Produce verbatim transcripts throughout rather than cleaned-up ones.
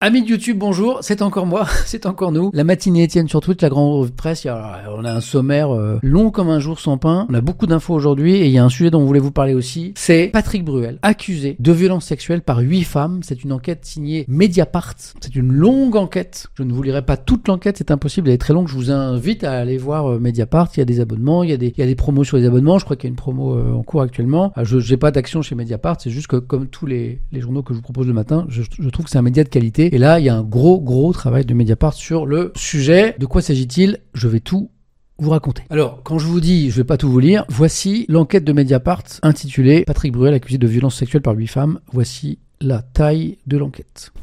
Amis de YouTube, bonjour, c'est encore moi, c'est encore nous. La matinée Étienne sur Twitch, la grande revue de presse, il y a, on a un sommaire euh, long comme un jour sans pain, on a beaucoup d'infos aujourd'hui et il y a un sujet dont on voulait vous parler aussi, c'est Patrick Bruel, accusé de violences sexuelles par huit femmes. C'est une enquête signée Mediapart, c'est une longue enquête, je ne vous lirai pas toute l'enquête, c'est impossible, elle est très longue, je vous invite à aller voir euh, Mediapart, il y a des abonnements, il y a des, il y a des promos sur les abonnements, je crois qu'il y a une promo euh, en cours actuellement. Euh, je n'ai pas d'action chez Mediapart, c'est juste que comme tous les, les journaux que je vous propose le matin, je, je trouve que c'est un média de qualité. Et là, il y a un gros, gros travail de Mediapart sur le sujet. De quoi s'agit-il ? Je vais tout vous raconter. Alors, quand je vous dis, je vais pas tout vous lire, voici l'enquête de Mediapart intitulée « Patrick Bruel accusé de violences sexuelles par huit femmes ». Voici la taille de l'enquête.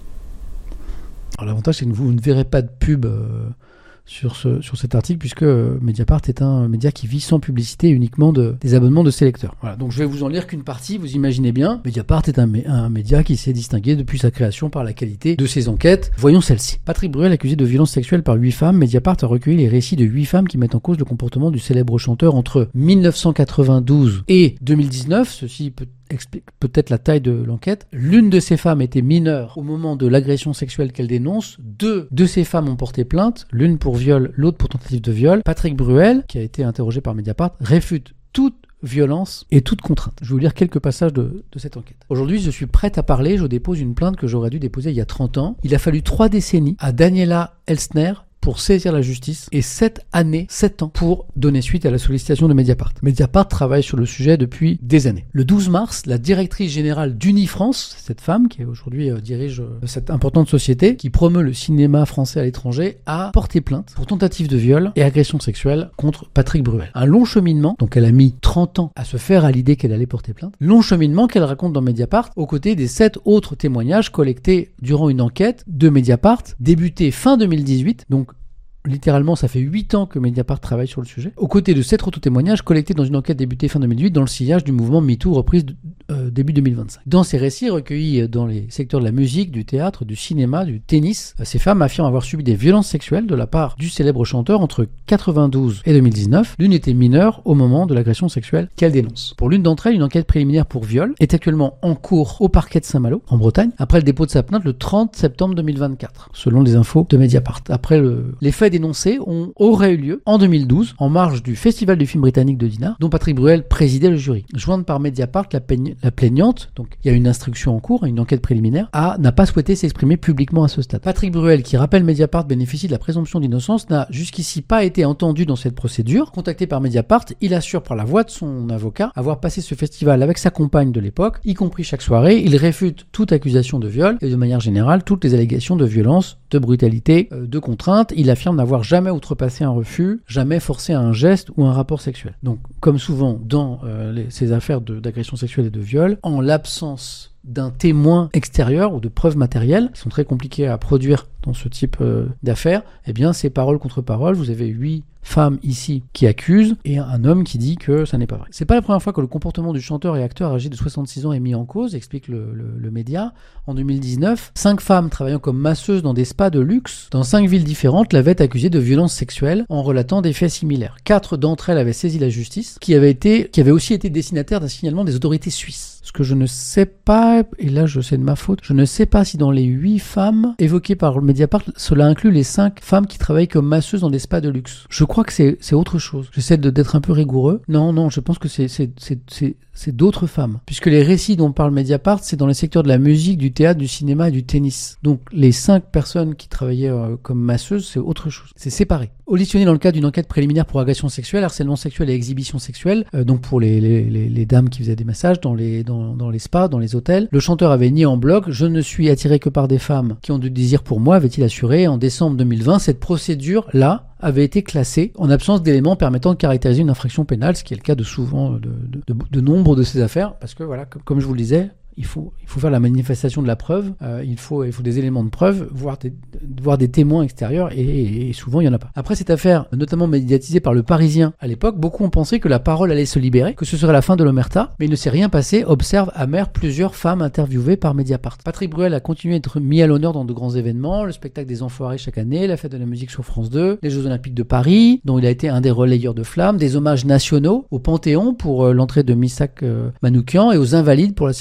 Alors, l'avantage, c'est que vous ne verrez pas de pub euh, sur, ce, sur cet article, puisque euh, Mediapart est un média qui vit sans publicité, uniquement de, des abonnements de ses lecteurs. Voilà, donc je vais vous en lire qu'une partie, vous imaginez bien. Mediapart est un, un média qui s'est distingué depuis sa création par la qualité de ses enquêtes. Voyons celle-ci. Patrick Bruel accusé de violences sexuelles par huit femmes. Mediapart a recueilli les récits de huit femmes qui mettent en cause le comportement du célèbre chanteur entre mille neuf cent quatre-vingt-douze et deux mille dix-neuf. Ceci peut explique peut-être la taille de l'enquête. L'une de ces femmes était mineure au moment de l'agression sexuelle qu'elle dénonce. Deux de ces femmes ont porté plainte, l'une pour viol, l'autre pour tentative de viol. Patrick Bruel, qui a été interrogé par Mediapart, réfute toute violence et toute contrainte. Je vais vous lire quelques passages de, de cette enquête. Aujourd'hui, je suis prête à parler, je dépose une plainte que j'aurais dû déposer il y a trente ans. Il a fallu trois décennies à Daniela Elsner pour saisir la justice et sept années, sept ans pour donner suite à la sollicitation de Mediapart. Mediapart travaille sur le sujet depuis des années. Le douze mars, la directrice générale d'Unifrance, cette femme qui aujourd'hui euh, dirige euh, cette importante société qui promeut le cinéma français à l'étranger, a porté plainte pour tentative de viol et agression sexuelle contre Patrick Bruel. Un long cheminement, donc elle a mis trente ans à se faire à l'idée qu'elle allait porter plainte. Long cheminement qu'elle raconte dans Mediapart aux côtés des sept autres témoignages collectés durant une enquête de Mediapart débutée fin deux mille dix-huit, donc littéralement, ça fait huit ans que Mediapart travaille sur le sujet, aux côtés de sept autres témoignages collectés dans une enquête débutée fin deux mille huit dans le sillage du mouvement MeToo reprise de, euh, début deux mille vingt-cinq. Dans ces récits recueillis dans les secteurs de la musique, du théâtre, du cinéma, du tennis, euh, ces femmes affirment avoir subi des violences sexuelles de la part du célèbre chanteur entre quatre-vingt-douze et deux mille dix-neuf. L'une était mineure au moment de l'agression sexuelle qu'elle dénonce. Pour l'une d'entre elles, une enquête préliminaire pour viol est actuellement en cours au parquet de Saint-Malo, en Bretagne, après le dépôt de sa plainte le trente septembre deux mille vingt-quatre, selon les infos de Mediapart. Après le... les faits dénoncés ont, auraient eu lieu en deux mille douze, en marge du Festival du film britannique de Dinard, dont Patrick Bruel présidait le jury. Jointe par Mediapart, la, peigne, la plaignante, donc il y a une instruction en cours, une enquête préliminaire, a, n'a pas souhaité s'exprimer publiquement à ce stade. Patrick Bruel, qui rappelle Mediapart bénéficie de la présomption d'innocence, n'a jusqu'ici pas été entendu dans cette procédure. Contacté par Mediapart, il assure par la voix de son avocat avoir passé ce festival avec sa compagne de l'époque, y compris chaque soirée. Il réfute toute accusation de viol et de manière générale toutes les allégations de violence, de brutalité, euh, de contrainte. Il affirme n'avoir jamais outrepassé un refus, jamais forcé à un geste ou un rapport sexuel. Donc, comme souvent dans euh, les, ces affaires de, d'agression sexuelle et de viol, en l'absence d'un témoin extérieur ou de preuves matérielles, qui sont très compliquées à produire dans ce type euh, d'affaires, eh bien, c'est parole contre parole. Vous avez huit femmes ici qui accusent et un homme qui dit que ça n'est pas vrai. C'est pas la première fois que le comportement du chanteur et acteur âgé de soixante-six ans est mis en cause, explique le, le, le média. En deux mille dix-neuf, cinq femmes travaillant comme masseuses dans des spas de luxe dans cinq villes différentes l'avaient accusé de violences sexuelles en relatant des faits similaires. Quatre d'entre elles avaient saisi la justice, qui avait été, qui avait aussi été destinataire d'un signalement des autorités suisses. Ce que je ne sais pas, et là je sais de ma faute, je ne sais pas si dans les huit femmes évoquées par Mediapart, cela inclut les cinq femmes qui travaillent comme masseuses dans des spas de luxe. Je crois que c'est, c'est autre chose. J'essaie de, d'être un peu rigoureux. Non, non, je pense que c'est, c'est, c'est, c'est, c'est d'autres femmes. Puisque les récits dont parle Mediapart, c'est dans les secteurs de la musique, du théâtre, du cinéma et du tennis. Donc les cinq personnes qui travaillaient euh, comme masseuses, c'est autre chose. C'est séparé. Auditionné dans le cadre d'une enquête préliminaire pour agression sexuelle, harcèlement sexuel et exhibition sexuelle, euh, donc pour les, les, les, les dames qui faisaient des massages dans les, dans, dans les spas, dans les hôtels, le chanteur avait nié en bloc. Je ne suis attiré que par des femmes qui ont du désir pour moi, avait-il assuré. En décembre deux mille vingt, cette procédure-là avait été classée en absence d'éléments permettant de caractériser une infraction pénale, ce qui est le cas de souvent de, de, de, de nombre de ces affaires, parce que voilà, comme, comme je vous le disais, il faut, il faut faire la manifestation de la preuve, euh, il, faut, il faut des éléments de preuve, voire des, voire des témoins extérieurs, et, et, et souvent il n'y en a pas. Après cette affaire, notamment médiatisée par le Parisien à l'époque, beaucoup ont pensé que la parole allait se libérer, que ce serait la fin de l'omerta, mais il ne s'est rien passé, observe amer plusieurs femmes interviewées par Mediapart. Patrick Bruel a continué à être mis à l'honneur dans de grands événements, le spectacle des Enfoirés chaque année, la fête de la musique sur France deux, les Jeux Olympiques de Paris, dont il a été un des relayeurs de flammes, des hommages nationaux au Panthéon pour euh, l'entrée de Missak euh, Manoukian et aux Invalides pour la cérémonie de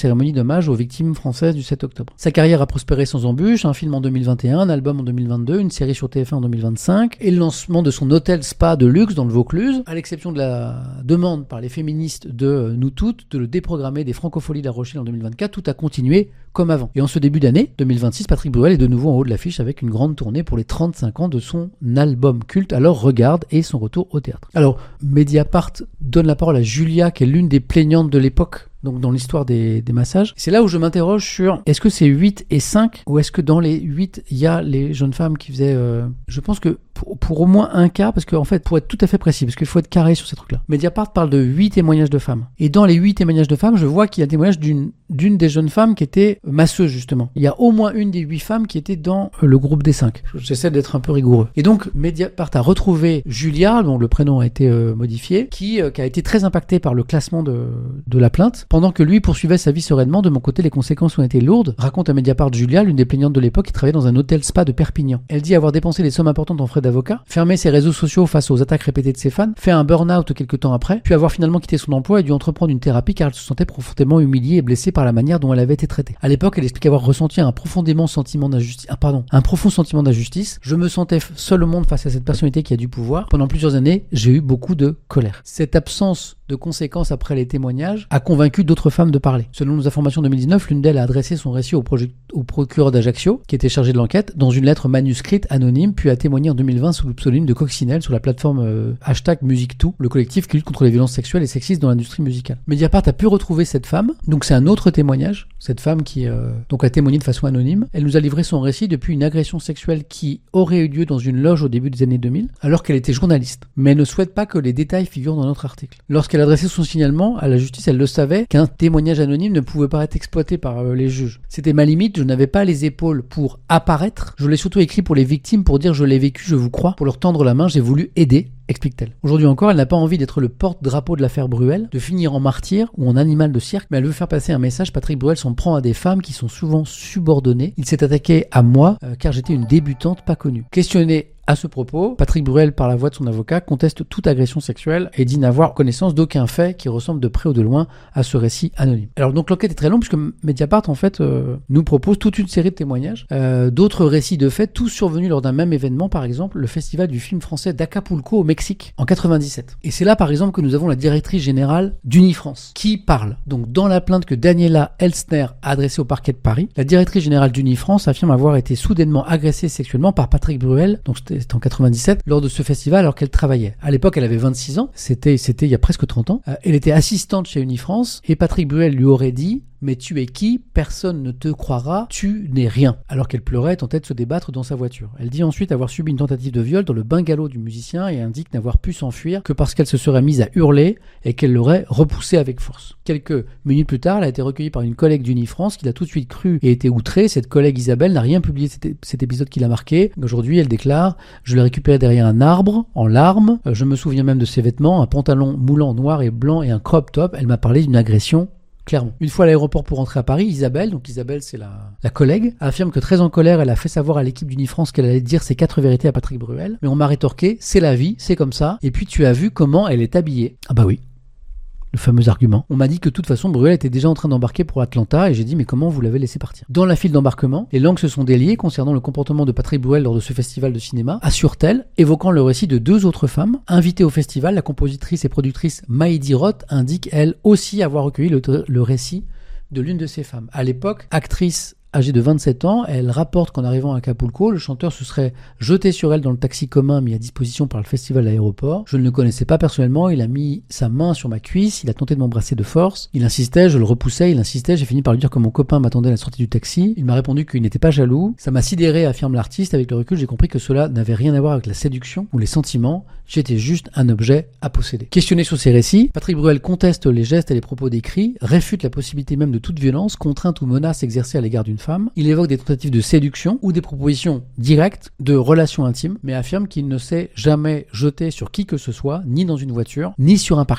hommage aux victimes françaises du sept octobre. Sa carrière a prospéré sans embûche, un film en deux mille vingt et un, un album en deux mille vingt-deux, une série sur T F un en deux mille vingt-cinq, et le lancement de son hôtel spa de luxe dans le Vaucluse, à l'exception de la demande par les féministes de Nous Toutes de le déprogrammer des Francopholies de La Rochelle en deux mille vingt-quatre, tout a continué comme avant. Et en ce début d'année deux mille vingt-six, Patrick Bruel est de nouveau en haut de l'affiche avec une grande tournée pour les trente-cinq ans de son album culte, alors Regarde, et son retour au théâtre. Alors, Mediapart donne la parole à Julia, qui est l'une des plaignantes de l'époque, donc dans l'histoire des, des massages. C'est là où je m'interroge sur est-ce que c'est huit et cinq, ou est-ce que dans les huit, il y a les jeunes femmes qui faisaient... Euh, je pense que pour, pour au moins un cas, parce qu'en fait, pour être tout à fait précis, parce qu'il faut être carré sur ces trucs-là, Mediapart parle de huit témoignages de femmes. Et dans les huit témoignages de femmes, je vois qu'il y a un témoignage d'une, d'une des jeunes femmes qui était masseuse, justement. Il y a au moins une des huit femmes qui était dans le groupe des cinq. J'essaie d'être un peu rigoureux. Et donc, Mediapart a retrouvé Julia, dont le prénom a été euh, modifié, qui, euh, qui a été très impactée par le classement de, de la plainte. Pendant que lui poursuivait sa vie sereinement, de mon côté, les conséquences ont été lourdes, raconte à Mediapart Julia, l'une des plaignantes de l'époque, qui travaillait dans un hôtel spa de Perpignan. Elle dit avoir dépensé des sommes importantes en frais d'avocat, fermé ses réseaux sociaux face aux attaques répétées de ses fans, fait un burn-out quelques temps après, puis avoir finalement quitté son emploi et dû entreprendre une thérapie car elle se sentait profondément humiliée et blessée par la manière dont elle avait été traitée. À l'époque, elle explique avoir ressenti un profondément sentiment d'injustice, ah, pardon, un profond sentiment d'injustice. Je me sentais seul au monde face à cette personnalité qui a du pouvoir. Pendant plusieurs années, j'ai eu beaucoup de colère. Cette absence de conséquences après les témoignages a convaincu d'autres femmes de parler. Selon nos informations de deux mille dix-neuf, l'une d'elles a adressé son récit au, proje- au procureur d'Ajaccio, qui était chargé de l'enquête, dans une lettre manuscrite anonyme, puis a témoigné en deux mille vingt sous le pseudonyme de Coccinelle sur la plateforme euh, hashtag MusicToo, le collectif qui lutte contre les violences sexuelles et sexistes dans l'industrie musicale. Mediapart a pu retrouver cette femme, donc c'est un autre témoignage, cette femme qui euh, donc a témoigné de façon anonyme. Elle nous a livré son récit depuis une agression sexuelle qui aurait eu lieu dans une loge au début des années deux mille, alors qu'elle était journaliste. Mais elle ne souhaite pas que les détails figurent dans notre article. Lorsqu'elle a adressé son signalement à la justice, elle le savait qu'un témoignage anonyme ne pouvait pas être exploité par euh, les juges. C'était ma limite, je n'avais pas les épaules pour apparaître. Je l'ai surtout écrit pour les victimes, pour dire je l'ai vécu, je vous crois. Pour leur tendre la main, j'ai voulu aider, explique-t-elle. Aujourd'hui encore, elle n'a pas envie d'être le porte-drapeau de l'affaire Bruel, de finir en martyr ou en animal de cirque, mais elle veut faire passer un message. Patrick Bruel s'en prend à des femmes qui sont souvent subordonnées. Il s'est attaqué à moi euh, car j'étais une débutante pas connue. Questionné à ce propos, Patrick Bruel, par la voix de son avocat, conteste toute agression sexuelle et dit n'avoir connaissance d'aucun fait qui ressemble de près ou de loin à ce récit anonyme. Alors donc l'enquête est très longue puisque Mediapart en fait euh, nous propose toute une série de témoignages, euh, d'autres récits de faits, tous survenus lors d'un même événement, par exemple le festival du film français d'Acapulco au Mexique en quatre-vingt-dix-sept. Et c'est là par exemple que nous avons la directrice générale d'Unifrance qui parle. Donc dans la plainte que Daniela Elstner a adressée au parquet de Paris, la directrice générale d'Unifrance affirme avoir été soudainement agressée sexuellement par Patrick Bruel, donc c'était C'était en quatre-vingt-dix-sept, lors de ce festival alors qu'elle travaillait. À l'époque, elle avait vingt-six ans, c'était, c'était il y a presque trente ans. Euh, elle était assistante chez Unifrance et Patrick Bruel lui aurait dit « Mais tu es qui ? Personne ne te croira, tu n'es rien », alors qu'elle pleurait et tentait de se débattre dans sa voiture. Elle dit ensuite avoir subi une tentative de viol dans le bungalow du musicien et indique n'avoir pu s'enfuir que parce qu'elle se serait mise à hurler et qu'elle l'aurait repoussé avec force. Quelques minutes plus tard, elle a été recueillie par une collègue d'Unifrance qui l'a tout de suite cru et été outrée. Cette collègue Isabelle n'a rien publié cet, cet épisode qui l'a marqué. Aujourd'hui, elle déclare « Je l'ai récupéré derrière un arbre, en larmes. Je me souviens même de ses vêtements, un pantalon moulant noir et blanc et un crop top. Elle m'a parlé d'une agression. » Clairement. Une fois à l'aéroport pour rentrer à Paris, Isabelle, donc Isabelle c'est la, la collègue, affirme que très en colère, elle a fait savoir à l'équipe d'Unifrance qu'elle allait dire ses quatre vérités à Patrick Bruel. Mais on m'a rétorqué, c'est la vie, c'est comme ça. Et puis tu as vu comment elle est habillée. Ah bah oui. Le fameux argument. On m'a dit que de toute façon Bruel était déjà en train d'embarquer pour Atlanta et j'ai dit mais comment vous l'avez laissé partir ? Dans la file d'embarquement, les langues se sont déliées concernant le comportement de Patrick Bruel lors de ce festival de cinéma, assure-t-elle, évoquant le récit de deux autres femmes. Invitées au festival, la compositrice et productrice Maïdi Roth indique elle aussi avoir recueilli le, le récit de l'une de ces femmes. À l'époque, actrice âgée de vingt-sept ans, elle rapporte qu'en arrivant à Acapulco, le chanteur se serait jeté sur elle dans le taxi commun mis à disposition par le festival à l'aéroport. Je ne le connaissais pas personnellement, il a mis sa main sur ma cuisse, il a tenté de m'embrasser de force. Il insistait, je le repoussais, il insistait, j'ai fini par lui dire que mon copain m'attendait à la sortie du taxi. Il m'a répondu qu'il n'était pas jaloux. Ça m'a sidéré, affirme l'artiste. Avec le recul, j'ai compris que cela n'avait rien à voir avec la séduction ou les sentiments. J'étais juste un objet à posséder. Questionné sur ces récits, Patrick Bruel conteste les gestes et les propos décrits, réfute la possibilité même de toute violence, contrainte ou menace exercée à l'égard d'une femme. Il évoque des tentatives de séduction ou des propositions directes de relations intimes, mais affirme qu'il ne s'est jamais jeté sur qui que ce soit, ni dans une voiture, ni sur un parking.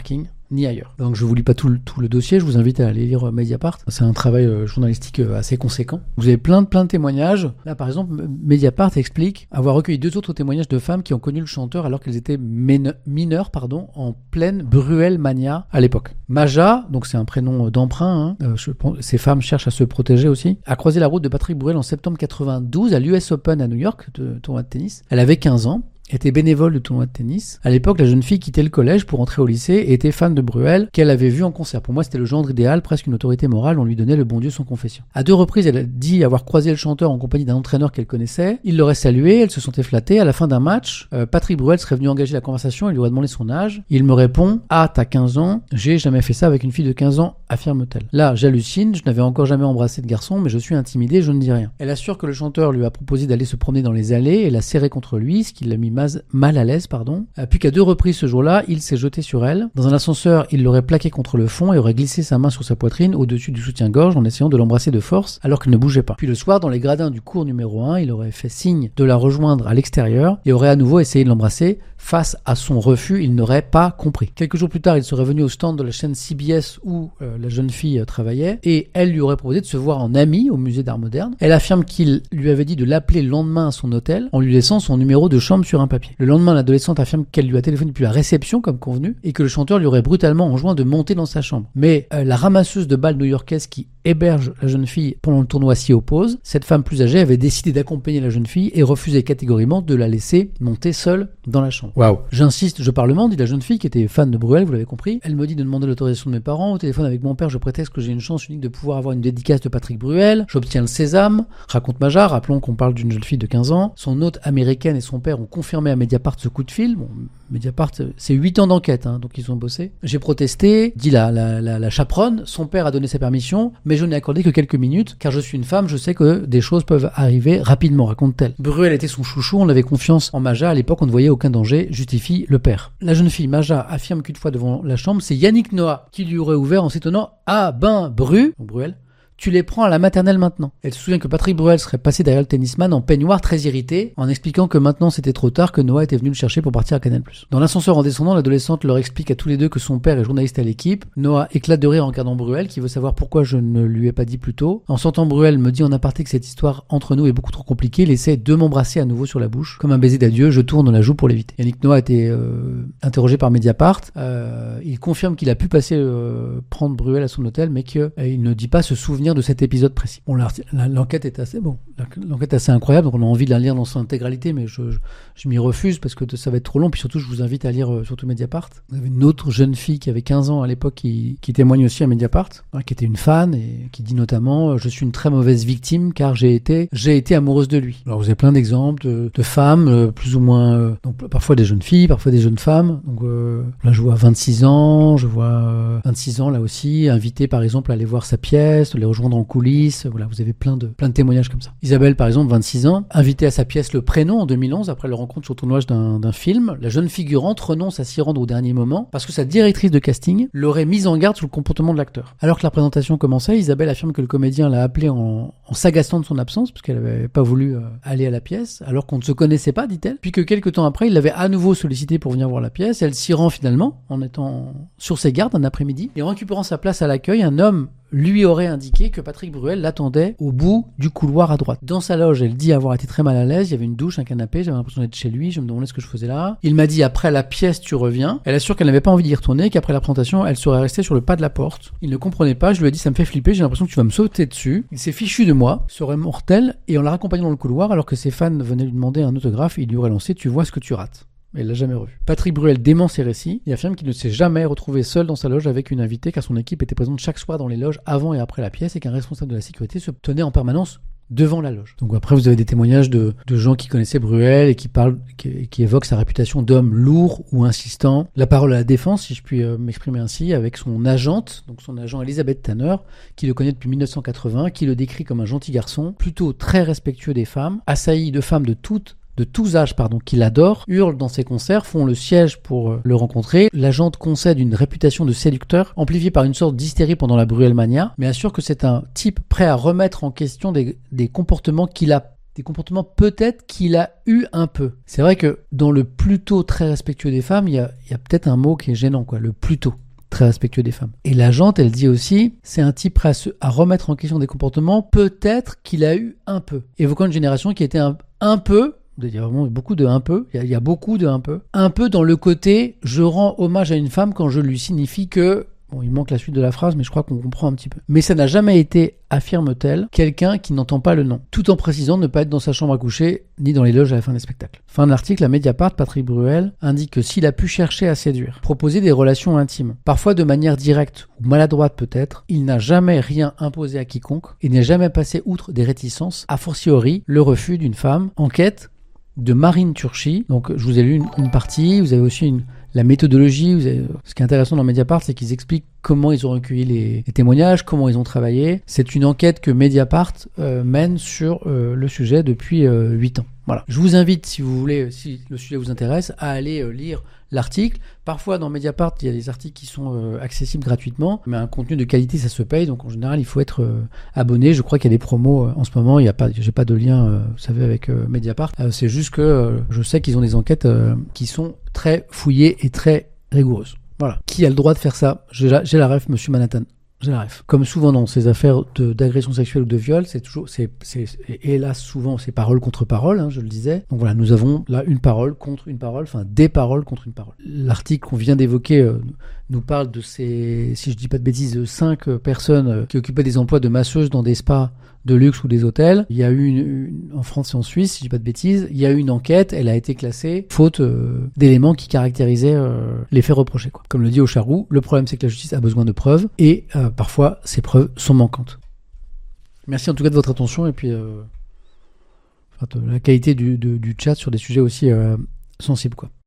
ni ailleurs. Donc je vous lis pas tout le, tout le dossier, je vous invite à aller lire Mediapart. C'est un travail euh, journalistique euh, assez conséquent. Vous avez plein de plein de témoignages. Là par exemple, Mediapart explique avoir recueilli deux autres témoignages de femmes qui ont connu le chanteur alors qu'elles étaient min- mineures pardon, en pleine Bruel mania à l'époque. Maja, donc c'est un prénom d'emprunt, hein, euh, je pense, ces femmes cherchent à se protéger aussi, a croisé la route de Patrick Bruel en septembre quatre-vingt-douze à l'U S Open à New York, de tournoi de tennis. Elle avait quinze ans. Était bénévole de tournoi de tennis. À l'époque, la jeune fille quittait le collège pour entrer au lycée et était fan de Bruel, qu'elle avait vu en concert. Pour moi, c'était le genre idéal, presque une autorité morale, on lui donnait le bon Dieu sans confession. À deux reprises, elle a dit avoir croisé le chanteur en compagnie d'un entraîneur qu'elle connaissait. Il l'aurait salué, elle se sentait flattée. À la fin d'un match, euh, Patrick Bruel serait venu engager la conversation et lui aurait demandé son âge. Il me répond « Ah, t'as quinze ans, j'ai jamais fait ça avec une fille de quinze ans, affirme-t-elle. » Là, j'hallucine, je n'avais encore jamais embrassé de garçon, mais je suis intimidée, je ne dis rien. Elle assure que le chanteur lui a proposé d'aller se promener dans les allées et l'a serré contre lui, ce qui l'a mis mal à l'aise. Pardon, puis qu'à deux reprises ce jour-là, il s'est jeté sur elle. Dans un ascenseur, il l'aurait plaqué contre le fond et aurait glissé sa main sur sa poitrine au-dessus du soutien-gorge en essayant de l'embrasser de force alors qu'elle ne bougeait pas. Puis le soir, dans les gradins du cours numéro un, il aurait fait signe de la rejoindre à l'extérieur et aurait à nouveau essayé de l'embrasser. Face à son refus, il n'aurait pas compris. Quelques jours plus tard, il serait venu au stand de la chaîne C B S où euh, la jeune fille euh, travaillait et elle lui aurait proposé de se voir en ami au musée d'art moderne. Elle affirme qu'il lui avait dit de l'appeler le lendemain à son hôtel en lui laissant son numéro de chambre sur un papier. Le lendemain, l'adolescente affirme qu'elle lui a téléphoné depuis la réception comme convenu et que le chanteur lui aurait brutalement enjoint de monter dans sa chambre. Mais euh, la ramasseuse de balles new-yorkaise qui héberge la jeune fille pendant le tournoi s'y oppose. Cette femme plus âgée avait décidé d'accompagner la jeune fille et refusait catégoriquement de la laisser monter seule dans la chambre. Waouh. J'insiste, je parle, dit la jeune fille qui était fan de Bruel, vous l'avez compris. Elle me dit de demander l'autorisation de mes parents. Au téléphone avec mon père, je prétexte que j'ai une chance unique de pouvoir avoir une dédicace de Patrick Bruel. J'obtiens le sésame. Raconte Maja, rappelons qu'on parle d'une jeune fille de quinze ans. Son hôte américaine et son père ont confirmé à Mediapart ce coup de fil. Bon, Mediapart, c'est huit ans d'enquête, hein, donc ils ont bossé. J'ai protesté, dit la, la, la, la chaperonne. Son père a donné sa permission, mais je n'ai accordé que quelques minutes, car je suis une femme, je sais que des choses peuvent arriver rapidement, raconte-t-elle. Bruel était son chouchou, on avait confiance en Maja, à l'époque on ne voyait aucun danger, justifie le père. La jeune fille, Maja, affirme qu'une fois devant la chambre, c'est Yannick Noah qui lui aurait ouvert en s'étonnant « Ah ben, Bru !» Bruel. Tu les prends à la maternelle maintenant. Elle se souvient que Patrick Bruel serait passé derrière le tennisman en peignoir très irrité, en expliquant que maintenant c'était trop tard, que Noah était venu le chercher pour partir à Canal+. Dans l'ascenseur en descendant, l'adolescente leur explique à tous les deux que son père est journaliste à l'équipe. Noah éclate de rire en regardant Bruel, qui veut savoir pourquoi je ne lui ai pas dit plus tôt. En sentant Bruel me dit en aparté que cette histoire entre nous est beaucoup trop compliquée, il essaie de m'embrasser à nouveau sur la bouche. Comme un baiser d'adieu, je tourne la joue pour l'éviter. Yannick Noah a été euh, interrogé par Mediapart. Euh, il confirme qu'il a pu passer euh, prendre Bruel à son hôtel, mais qu'il euh, ne dit pas se souvenir de cet épisode précis. Bon, l'enquête est assez bon, l'enquête est assez incroyable, donc on a envie de la lire dans son intégralité, mais je, je, je m'y refuse parce que ça va être trop long. Puis surtout, je vous invite à lire euh, surtout Mediapart. Il y avait une autre jeune fille qui avait quinze ans à l'époque qui, qui témoigne aussi à Mediapart, hein, qui était une fan et qui dit notamment euh, je suis une très mauvaise victime car j'ai été j'ai été amoureuse de lui. Alors vous avez plein d'exemples de, de femmes euh, plus ou moins, euh, donc parfois des jeunes filles, parfois des jeunes femmes. Donc euh, là je vois vingt-six ans, je vois euh, vingt-six ans là aussi, invitée par exemple à aller voir sa pièce, de les rejoindre en coulisses. Voilà, vous avez plein de, plein de témoignages comme ça. Isabelle, par exemple, vingt-six ans, invitée à sa pièce Le Prénom en deux mille onze après leur rencontre sur le tournage d'un, d'un film. La jeune figurante renonce à s'y rendre au dernier moment parce que sa directrice de casting l'aurait mise en garde sur le comportement de l'acteur. Alors que la présentation commençait, Isabelle affirme que le comédien l'a appelée en, en s'agaçant de son absence parce qu'elle n'avait pas voulu euh, aller à la pièce alors qu'on ne se connaissait pas, dit-elle. Puis que quelques temps après, il l'avait à nouveau sollicité pour venir voir la pièce. Elle s'y rend finalement en étant sur ses gardes un après-midi et en récupérant sa place à l'accueil, un homme lui aurait indiqué que Patrick Bruel l'attendait au bout du couloir à droite. Dans sa loge, elle dit avoir été très mal à l'aise, il y avait une douche, un canapé, j'avais l'impression d'être chez lui, je me demandais ce que je faisais là. Il m'a dit après la pièce tu reviens. Elle assure qu'elle n'avait pas envie d'y retourner, qu'après la présentation, elle serait restée sur le pas de la porte. Il ne comprenait pas, je lui ai dit ça me fait flipper, j'ai l'impression que tu vas me sauter dessus. Il s'est fichu de moi, serait mortel, et en la raccompagnant dans le couloir, alors que ses fans venaient lui demander un autographe, il lui aurait lancé tu vois ce que tu rates. Elle l'a jamais revu. Patrick Bruel dément ses récits et affirme qu'il ne s'est jamais retrouvé seul dans sa loge avec une invitée car son équipe était présente chaque soir dans les loges avant et après la pièce et qu'un responsable de la sécurité se tenait en permanence devant la loge. Donc après vous avez des témoignages de, de gens qui connaissaient Bruel et qui parlent, qui, qui évoquent sa réputation d'homme lourd ou insistant. La parole à la défense, si je puis euh, m'exprimer ainsi, avec son agente, donc son agent Elisabeth Tanner, qui le connaît depuis dix-neuf cent quatre-vingts, qui le décrit comme un gentil garçon, plutôt très respectueux des femmes, assailli de femmes de toutes de tous âges, pardon, qu'il adore, hurle dans ses concerts, font le siège pour euh, le rencontrer. L'agente concède une réputation de séducteur, amplifiée par une sorte d'hystérie pendant la Bruelmania, mais assure que c'est un type prêt à remettre en question des, des comportements qu'il a des comportements peut-être qu'il a eu un peu. C'est vrai que dans le plutôt très respectueux des femmes, il y a, il y a peut-être un mot qui est gênant, quoi, le plutôt. très respectueux des femmes. Et l'agente, elle dit aussi, c'est un type prêt à, se, à remettre en question des comportements, peut-être qu'il a eu un peu. Évoquant une génération qui était un, un peu, il y a vraiment beaucoup de un peu, il y a, il y a beaucoup de un peu, un peu dans le côté, je rends hommage à une femme quand je lui signifie que, bon, il manque la suite de la phrase, mais je crois qu'on comprend un petit peu. Mais ça n'a jamais été, affirme-t-elle, quelqu'un qui n'entend pas le nom, tout en précisant ne pas être dans sa chambre à coucher, ni dans les loges à la fin des spectacles. Fin de l'article, à Mediapart, Patrick Bruel indique que s'il a pu chercher à séduire, proposer des relations intimes, parfois de manière directe ou maladroite peut-être, il n'a jamais rien imposé à quiconque et n'est jamais passé outre des réticences, a fortiori le refus d'une femme. Enquête de Marine Turchi. Donc je vous ai lu une, une partie, vous avez aussi une, la méthodologie. Vous avez, ce qui est intéressant dans Mediapart, c'est qu'ils expliquent comment ils ont recueilli les, les témoignages, comment ils ont travaillé. C'est une enquête que Mediapart euh, mène sur euh, le sujet depuis euh, huit ans. Voilà. Je vous invite, si vous voulez, si le sujet vous intéresse, à aller euh, lire l'article. Parfois, dans Mediapart, il y a des articles qui sont euh, accessibles gratuitement, mais un contenu de qualité, ça se paye. Donc, en général, il faut être euh, abonné. Je crois qu'il y a des promos euh, en ce moment. Il y a pas, j'ai pas de lien, euh, vous savez, avec euh, Mediapart. Euh, c'est juste que euh, je sais qu'ils ont des enquêtes euh, qui sont très fouillées et très rigoureuses. Voilà. Qui a le droit de faire ça? J'ai la, j'ai la ref, Monsieur Manhattan. J'ai la ref. Comme souvent dans ces affaires de, d'agression sexuelle ou de viol, c'est toujours, c'est, c'est, hélas, souvent, c'est parole contre parole, hein, je le disais. Donc voilà, nous avons là une parole contre une parole, enfin des paroles contre une parole. L'article qu'on vient d'évoquer euh, nous parle de ces, si je dis pas de bêtises, cinq personnes euh, qui occupaient des emplois de masseuses dans des spas de luxe ou des hôtels. Il y a eu une, une, en France et en Suisse, si je dis pas de bêtises, il y a eu une enquête, elle a été classée faute euh, d'éléments qui caractérisaient euh, les faits reprochés, quoi. Comme le dit Aucharou, le problème c'est que la justice a besoin de preuves et euh, parfois ces preuves sont manquantes. Merci en tout cas de votre attention et puis euh, enfin, de la qualité du, de, du chat sur des sujets aussi euh, sensibles, quoi.